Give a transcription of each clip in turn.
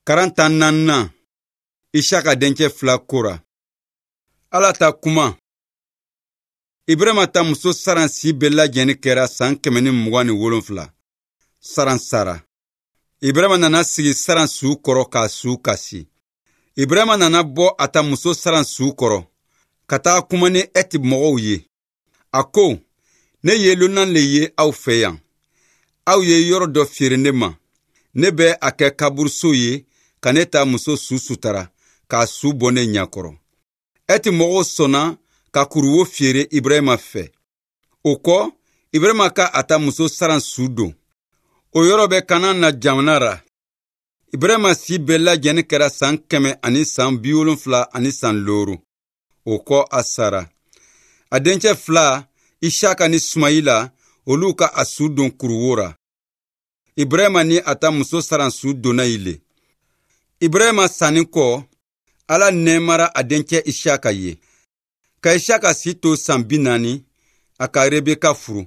44 Ishaka denkɛ fila kora. Ala ta kuma. Ibrahima ta muso saran si bɛɛ lajɛlen kɛra san 127. Saran sara. Ibrahima nana sigi saran su kɔrɔ ka su kasi. Ibrahima nana bɔ a ta muso saran su kɔrɔ ka taa kuma ni Eti mɔgɔw ye. A ko, ne ye lonan le ye aw fɛ yan. Aw ye yɔrɔ dɔ feere ne ma. Ne bɛ a kɛ kaburuso ye ka ne ta muso su sutara k'a su bɔ ne ɲakɔrɔ. Eti mɔgɔw sɔnna ka kuruwo feere Ibrahima fɛ. O kɔ, Ibrahima ka a ta muso saran su don. O yɔrɔ bɛ Kanan na jamana ra. Ibrahima si bɛɛ lajɛlen kɛra san 100 ani san 70 ani san 6. O kɔ a sara. A dencɛ fila, Ishaka ni Sumayila, olu ka a su don kuruwo ra. Ibrahima ni a ta muso saran su donna ile. Ibrahima sanni kɔ, Ala nɛɛmara a dencɛ Ishaka ye. Ka Ishaka si to san 40, a ka Rebeka furu.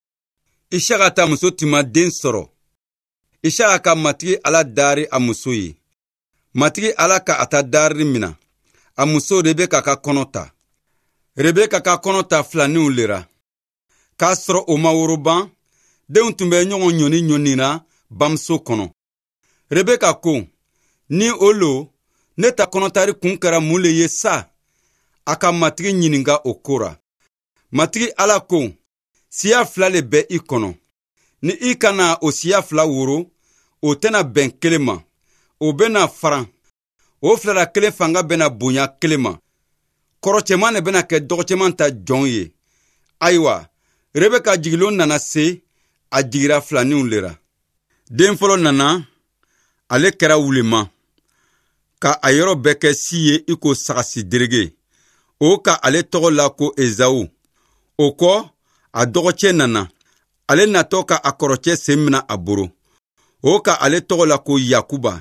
Ishaka ta muso tima den sɔrɔ. Ishaka ka matigi Ala daari a muso ye. Matigi Ala ka a ta daari mina. A muso Rebeka ka kɔnɔ ta. Rebeka ka kɔnɔ ta filaninw lera. K'a sɔrɔ o ma woroban, denw tun bɛ ɲɔgɔn ɲɔnira bamuso kɔnɔ. Rebeka ko, ni o lo, ne ta kɔnɔtari kun kɛra mun le ye sa? A ka matigi ɲininka o ko ra. Matigi Ala ko, siya fila le bɛ i kɔnɔ. Ni i kana o siya fila woro, o tɛna bɛn kelen ma. O bɛna faran. O filala kelen fanga bɛna bonya kelen ma. Kɔrɔcɛman ne bɛna kɛ dɔgɔcɛman ta jɔn ye. Ayiwa, Rebeka jigilon nana se, a jigira filaninw lera. Den fɔlɔ nana, ale kɛra wulema. Ka a yɔrɔ bɛɛ kɛ si ye i ko sagasi derege. O ka ale tɔgɔ la ko Ezawu. O kɔ, a dɔgɔcɛ nana. Ale natɔ ka a kɔrɔcɛ sen mina a boro. O ka ale tɔgɔ la ko Yakuba.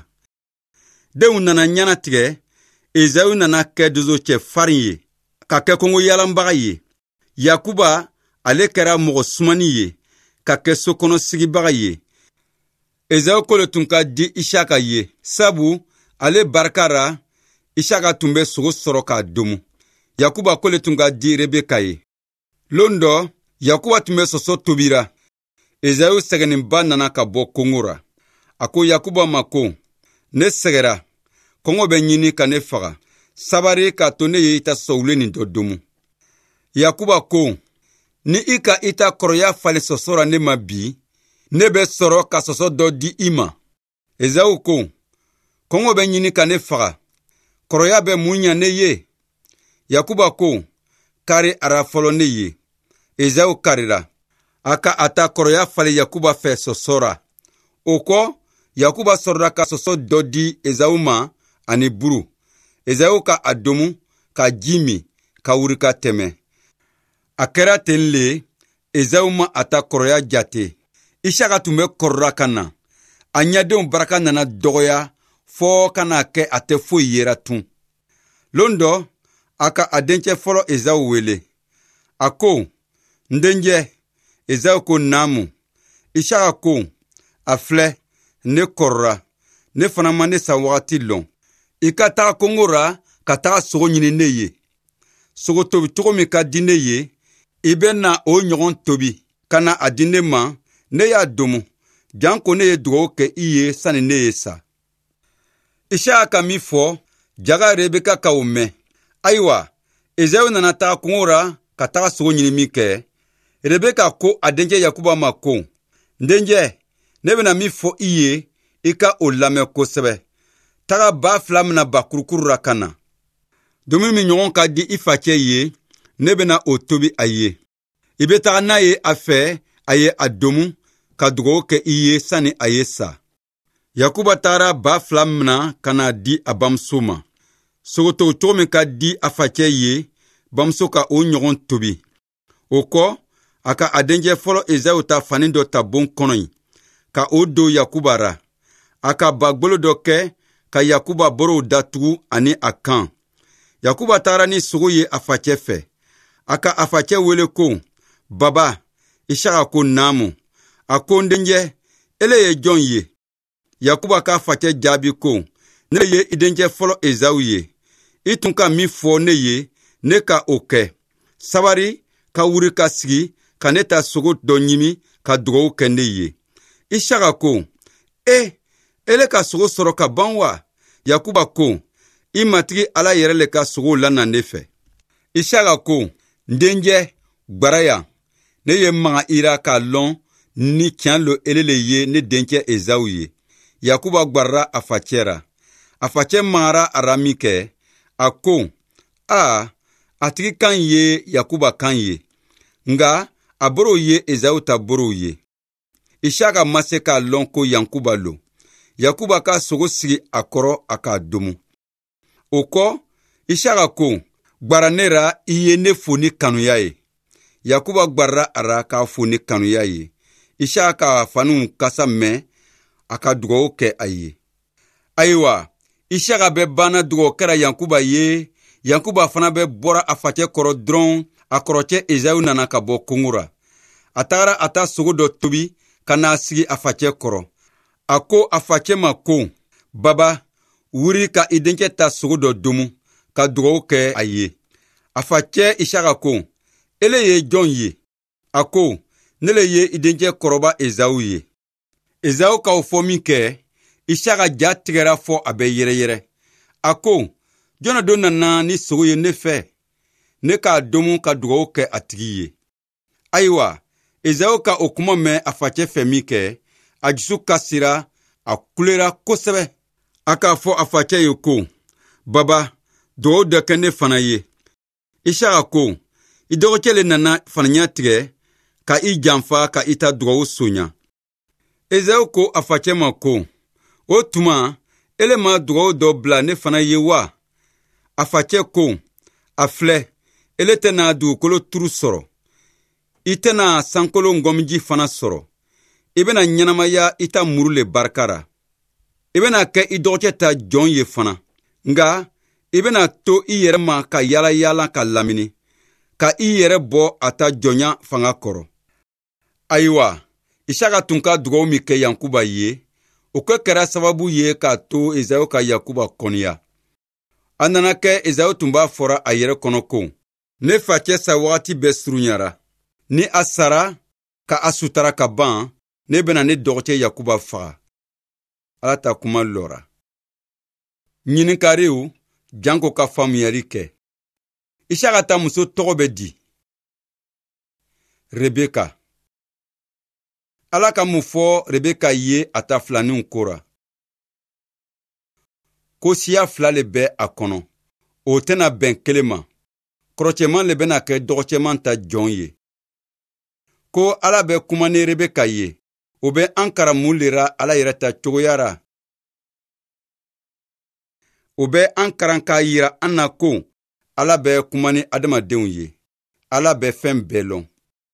Denw nana ɲana tigɛ. Ezawu nana kɛ dozocɛ farin ye, ka kɛ kongo yalanbaga ye. Yakuba, ale kɛra mɔgɔ sumani ye, ka kɛ sokɔnɔ sigibaga ye. Ezawu ko le tun ka di Ishaka ye, sabu ale barika ra, Ishaka tun bɛ sogo sɔrɔ k'a domu. Yakuba ko le tun ka di Rebeka ye. Lon dɔ, Yakuba tun bɛ sɔsɔ tobira. Ezawu sɛgɛnninba nana ka bɔ kongo ra. A ko Yakuba ma ko, ne sɛgɛra. Kɔngɔ bɛ ɲini ka ne faga. Sabari k'a to ne ye i ta sɔwule nin dɔ domu. Yakuba ko, ni i ka i ta kɔrɔya falen sɔsɔ ra ne ma bi, ne bɛ sɔrɔ ka sɔsɔ dɔ di i ma. Ezawu ko, kɔngɔ bɛ ɲini ka ne faga. Kɔrɔya bɛ mun ɲa ne ye? Yakuba ko, kari ara fɔlɔ ne ye. Ezawu karira. A ka a ta kɔrɔya falen Yakuba fɛ sɔsɔ ra. O kɔ, Yakuba sɔrɔla ka sɔsɔ dɔ di Ezawu ma ani buru. Ezawu ka a domu, ka ji min, ka wuri ka tɛmɛ. A kɛra ten le, Ezawu ma a ta kɔrɔya jate. Ishaka tun bɛ kɔrɔla ka na. A ɲadenw baraka nana dɔgɔya fɔɔ ka n'a kɛ a tɛ foyi yera tun. Lon dɔ, a ka a dencɛ fɔlɔ Ezawu wele. A ko, n dencɛ. Ezawu ko naamu. Ishaka ko, a filɛ, ne kɔrɔra. Ne fana ma ne sa wagati lɔn. I ka taga kongo ra ka taga sogo ɲini ne ye. Sogo tobi cogo min ka di ne ye, i bɛ na o ɲɔgɔn tobi ka na a di ne ma, ne y'a domu. Jan ko ne ye dugawu kɛ i ye sani ne ye sa. Ishaka ka min fɔ, jaga Rebeka ka o mɛn. Ayiwa, Ezawu nana taga kongo ra ka taga sogo ɲini min kɛ. Rebeka ko a dencɛ Yakuba ma ko, n dencɛ, ne bɛna min fɔ i ye, i ka o lamɛn kosɛbɛ. Taga ba fila mina ba kurukuru ra ka na. Dumuni min ɲɔgɔn ka di i facɛ ye, ne bɛna o tobi a ye. I bɛ taga n'a ye a fɛ, a ye a domu, ka dugawu kɛ i ye sani a ye sa. Yakuba taara ba fila mina ka n'a di a bamuso ma. Sogotogo cogo min ka di a facɛ ye, bamuso ka o ɲɔgɔn tobi. O kɔ, a ka a dencɛ fɔlɔ Ezawu ta fani dɔ ta bon kɔnɔ in, ka o don Yakuba ra. A ka bagbolo dɔ kɛ, ka Yakuba borow datugu ani a kan. Yakuba taara ni sogo ye a facɛ fɛ. A ka a facɛ wele ko, baba. Ishaka ko naamu. A ko n dencɛ, ele ye jɔn ye? Yakuba ka facɛ jaabi ko, ne ye i denkɛ fɔlɔ Ezawu ye. I tun ka min fɔ ne ye, ne ka o kɛ. Sabari ka wuri ka sigi, ka ne ta sogo dɔ ɲimi ka dugawu kɛ ne ye. Isaka ko, ele ka sogo sɔrɔ ka ban wa? Yakuba ko, i matigi Ala yɛrɛ le ka sogo lana ne fɛ. Isaka ko, n denkɛ, gbara yan. Ne ye maga ira k'a lɔn ni tiɲɛ lo ele le ye ne denkɛ Ezawu ye. Yakuba gbarra a facɛ ra. A facɛ magara a ra min kɛ, a ko, a tigi kan ye Yakuba kan ye. Nga a borow ye Ezawu ta borow ye. Isaka ma se k'a lɔn ko Yakuba lo. Yakuba ka sogo sigi a kɔrɔ a k'a domu. O kɔ, Isaka ko, gbara ne ra i ye ne fo ni kanuya ye. Yakuba gbarra a ra k'a fo ni kanuya ye. Isaka ka fanuw kasa mɛn, a ka dugawu kɛ a ye. Ayiwa, Isaka bɛ banna dugawu kɛra Yakuba ye. Yakuba fana bɛ bɔra a facɛ kɔrɔ dɔrɔn, a kɔrɔcɛ Ezawu nana ka bɔ kungo ra. A tagara a ta sogo dɔ tobi ka n'a sigi a facɛ kɔrɔ. A ko a facɛ ma ko, baba, wuri ka i denkɛ ta sogo dɔ domu ka dugawu kɛ a ye. A facɛ Isaka ko, ele ye jɔn ye? A ko, ne le ye i denkɛ kɔrɔba Ezawu ye. Ezawu k'aw fɔ min kɛ, Isaka ja tigɛra fɔ a bɛ yɛrɛyɛrɛ. A ko, jɔn dɔ nana ni sogo ye ne fɛ? Ne k'a domu ka dugawu kɛ a tigi ye. Ayiwa, Ezawu ka o kuma mɛn a facɛ fɛ min kɛ, a dusu kasira, a kulera kosɛbɛ. A k'a fɔ a facɛ ye ko, baba, dugawu dɔ kɛ ne fana ye. Isaka ko, i dɔgɔcɛ le nana fananya tigɛ, ka i janfa ka i ta dugawu soɲa. Ezawu ko a facɛ ma ko, o tuma, ele ma dugawu dɔ bila ne fana ye wa? A facɛ ko, a filɛ, ele tɛna dugukolo turu sɔrɔ. I tɛna sankolo ngɔmiji fana sɔrɔ. I bena ɲɛnamaya i ta muru le barikara. I bena kɛ i dɔgɔcɛ ta jɔn ye fana. Nga, i bena to i yɛrɛ ma ka yala yala ka lamini, ka i yɛrɛ bɔ a ta jɔnya fanga kɔrɔ. Ayiwa, Isaka tun ka dugawu min kɛ Yakuba ye, o kɛra sababu ye k'a to Ezawu ka Yakuba kɔniya. A nana kɛ Ezawu tun b'a fɔra a yɛrɛ kɔnɔ ko, ne facɛ sa wagati bɛ surunyara. Ni a sara, ka a sutara ka ban, ne bena ne dɔgɔcɛ Yakuba faga. Ala ta kuma lɔra. Ɲininkariw, janko ka faamuyali kɛ. Isaka ta muso tɔgɔ bɛ di? Rebeka. Ala ka mun fɔ Rebeka ye a ta filaninw kora. Ko siya fila le bɛ a kɔnɔ. O tɛna bɛn kelen ma. Kɔrɔcɛman le bɛna kɛ dɔgɔcɛman ta jɔn ye. Ko Ala bɛ kuma ni Rebeka ye, o bɛ an karamu lera Ala yɛrɛ ta cogoya ra. O bɛ an karan k'a yira an na ko Ala bɛ kuma ni adamadenw ye. Ala bɛ fɛn bɛɛ lɔn.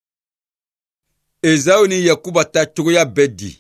Ezawu ni Yakuba ta cogoya bɛɛ di.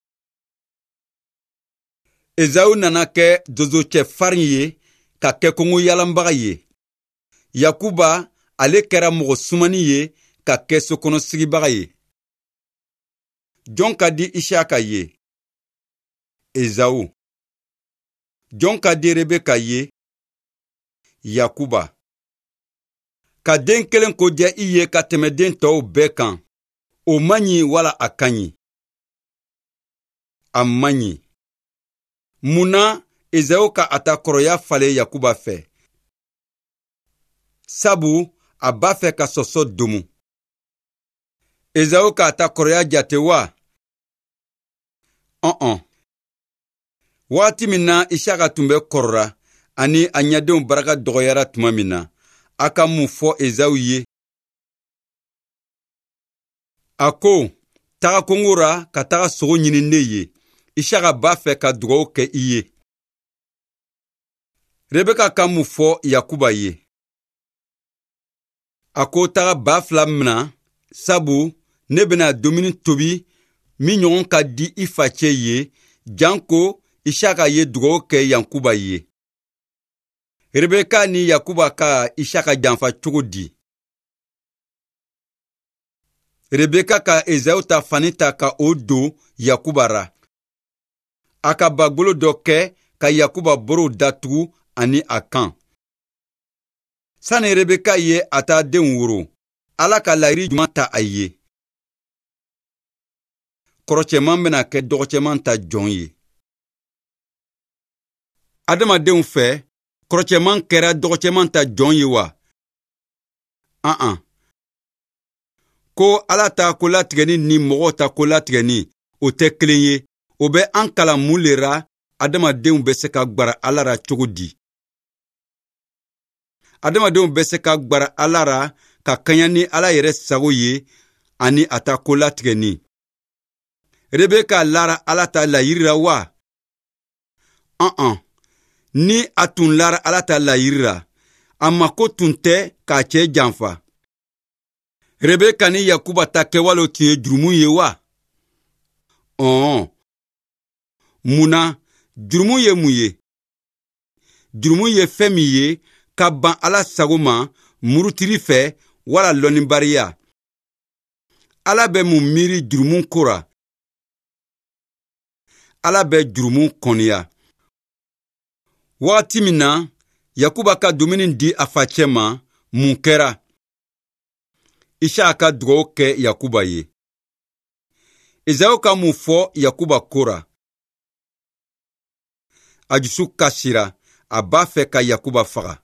Ezawu nana kɛ dozocɛ farin ye ka kɛ kongo yalanbaga ye. Yakuba, ale kɛra mɔgɔ sumani ye ka kɛ sokɔnɔ sigibaga ye. Jɔn ka di Isaka ye? Ezawu. Jɔn ka di Rebeka ye? Yakuba. Ka den kelen kojɛ i ye ka tɛmɛ den tɔw bɛɛ kan, o man ɲi wala a ka ɲi? A man ɲi. Munna Ezawu ka a ta kɔrɔya falen Yakuba fɛ? Sabu a b'a fɛ ka sɔsɔ domu. Ezawu ka a ta kɔrɔya jate wa? Waati min na Isaka tun bɛ kɔrɔra, ani a ɲɛdenw baraka dɔgɔyara tuma min na, a ka mun fɔ Ezawu ye? A ko, taga kongo ra ka taga sogo ɲini ne ye. Isaka b'a fɛ ka dugawu kɛ i ye. Rebeka ka mun fɔ Yakuba ye? A ko taga ba fila mina, sabu ne bena dumuni tobi min ɲɔgɔn ka di i facɛ ye, janko Isaka ye dugawu kɛ Yakuba ye. Rebeka ni Yakuba ka Isaka janfa cogo di? Rebeka ka Ezawu ta fani ta ka o don Yakuba ra. A ka bagolo dɔ kɛ ka Yakuba borow datugu ani a kan. Sani Rebeka ye a t'a denw woro, Ala ka laɲini juman ta a ye. Kɔrɔcɛman bena kɛ dɔgɔcɛman ta jɔn ye. Adamadenw fɛ, kɔrɔcɛman kɛra dɔgɔcɛman ta jɔn ye wa? Ko Ala ta kolatigɛni ni mɔgɔw ta kolatigɛni, o tɛ kelen ye. O bɛ an kalan mun le ra adamadenw bɛ se ka gwara Ala ra cogo di. Adamadenw bɛ se ka gwara Ala ra ka kaɲa ni Ala yɛrɛ sago ye ani a ta kolatigɛni. Rebeka lara Ala ta layiri ra wa? Ni a tun lara Ala ta layiri ra, a mako tun tɛ k'a cɛ janfa. Rebeka ni Yakuba ta kɛwalew tun ye jurumu ye wa? Munna jurumu ye mun ye? Jurumu ye fɛn min ye ka ban Ala sago ma, murutiri fɛ wala lɔnnibariya. Ala bɛ mun miiri jurumu ko ra? Ala bɛ jurumu kɔniya. Waati min na Yakuba ka dumuni di a facɛ ma, mun kɛra? Isaka ka dugawu kɛ Yakuba ye. Esawu ka mun fɔ Yakuba ko ra? A dusu kasira, a b'a fɛ ka Yakuba faga.